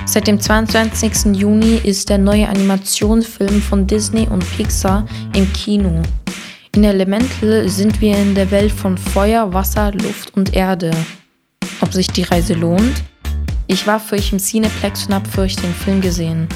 Seit dem 22. Juni ist der neue Animationsfilm von Disney und Pixar im Kino. In Elemental sind wir in der Welt von Feuer, Wasser, Luft und Erde. Ob sich die Reise lohnt? Ich war für euch im Cineplex und habe für euch den Film gesehen.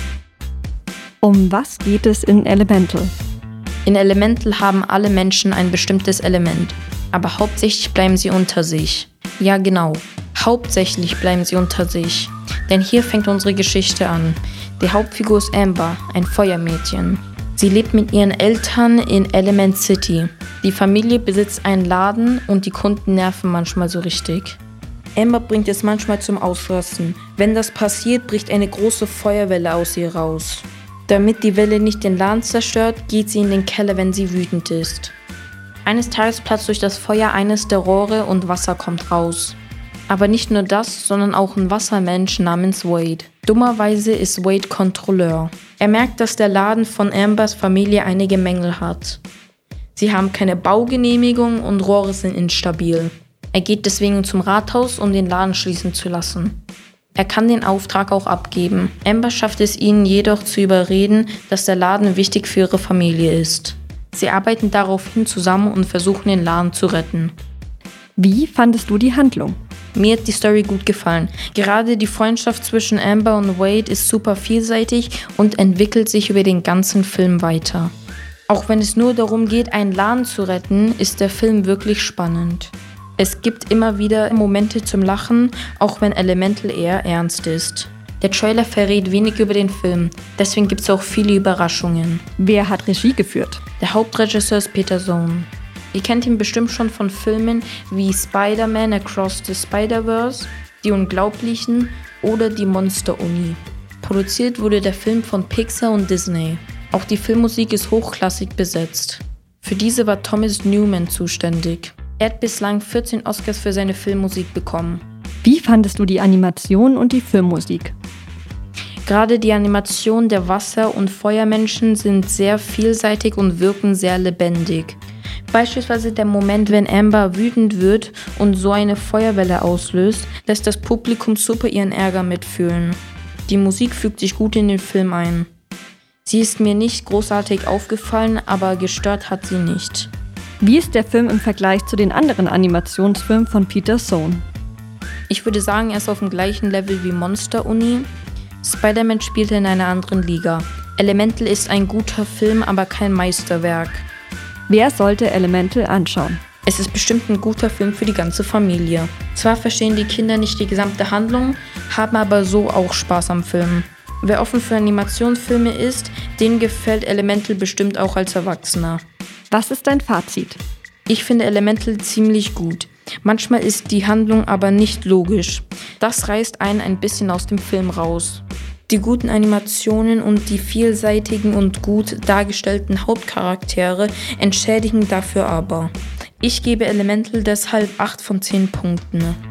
Um was geht es in Elemental? In Elemental haben alle Menschen ein bestimmtes Element, aber hauptsächlich bleiben sie unter sich. Ja genau, hauptsächlich bleiben sie unter sich. Denn hier fängt unsere Geschichte an. Die Hauptfigur ist Amber, ein Feuermädchen. Sie lebt mit ihren Eltern in Element City. Die Familie besitzt einen Laden und die Kunden nerven manchmal so richtig. Amber bringt es manchmal zum Ausrasten. Wenn das passiert, bricht eine große Feuerwelle aus ihr raus. Damit die Welle nicht den Laden zerstört, geht sie in den Keller, wenn sie wütend ist. Eines Tages platzt durch das Feuer eines der Rohre und Wasser kommt raus. Aber nicht nur das, sondern auch ein Wassermensch namens Wade. Dummerweise ist Wade Kontrolleur. Er merkt, dass der Laden von Ambers Familie einige Mängel hat. Sie haben keine Baugenehmigung und Rohre sind instabil. Er geht deswegen zum Rathaus, um den Laden schließen zu lassen. Er kann den Auftrag auch abgeben. Amber schafft es ihnen jedoch zu überreden, dass der Laden wichtig für ihre Familie ist. Sie arbeiten daraufhin zusammen und versuchen, den Laden zu retten. Wie fandest du die Handlung? Mir hat die Story gut gefallen. Gerade die Freundschaft zwischen Amber und Wade ist super vielseitig und entwickelt sich über den ganzen Film weiter. Auch wenn es nur darum geht, einen Laden zu retten, ist der Film wirklich spannend. Es gibt immer wieder Momente zum Lachen, auch wenn Elemental eher ernst ist. Der Trailer verrät wenig über den Film, deswegen gibt es auch viele Überraschungen. Wer hat Regie geführt? Der Hauptregisseur ist Peter Sohn. Ihr kennt ihn bestimmt schon von Filmen wie Spider-Man Across the Spider-Verse, Die Unglaublichen oder Die Monster-Uni. Produziert wurde der Film von Pixar und Disney. Auch die Filmmusik ist hochklassig besetzt. Für diese war Thomas Newman zuständig. Er hat bislang 14 Oscars für seine Filmmusik bekommen. Wie fandest du die Animation und die Filmmusik? Gerade die Animationen der Wasser- und Feuermenschen sind sehr vielseitig und wirken sehr lebendig. Beispielsweise der Moment, wenn Amber wütend wird und so eine Feuerwelle auslöst, lässt das Publikum super ihren Ärger mitfühlen. Die Musik fügt sich gut in den Film ein. Sie ist mir nicht großartig aufgefallen, aber gestört hat sie nicht. Wie ist der Film im Vergleich zu den anderen Animationsfilmen von Peter Sohn? Ich würde sagen, er ist auf dem gleichen Level wie Monster Uni. Spider-Man spielte in einer anderen Liga. Elemental ist ein guter Film, aber kein Meisterwerk. Wer sollte Elemental anschauen? Es ist bestimmt ein guter Film für die ganze Familie. Zwar verstehen die Kinder nicht die gesamte Handlung, haben aber so auch Spaß am Film. Wer offen für Animationsfilme ist, dem gefällt Elemental bestimmt auch als Erwachsener. Was ist dein Fazit? Ich finde Elemental ziemlich gut. Manchmal ist die Handlung aber nicht logisch. Das reißt einen ein bisschen aus dem Film raus. Die guten Animationen und die vielseitigen und gut dargestellten Hauptcharaktere entschädigen dafür aber. Ich gebe Elemental deshalb 8 von 10 Punkten.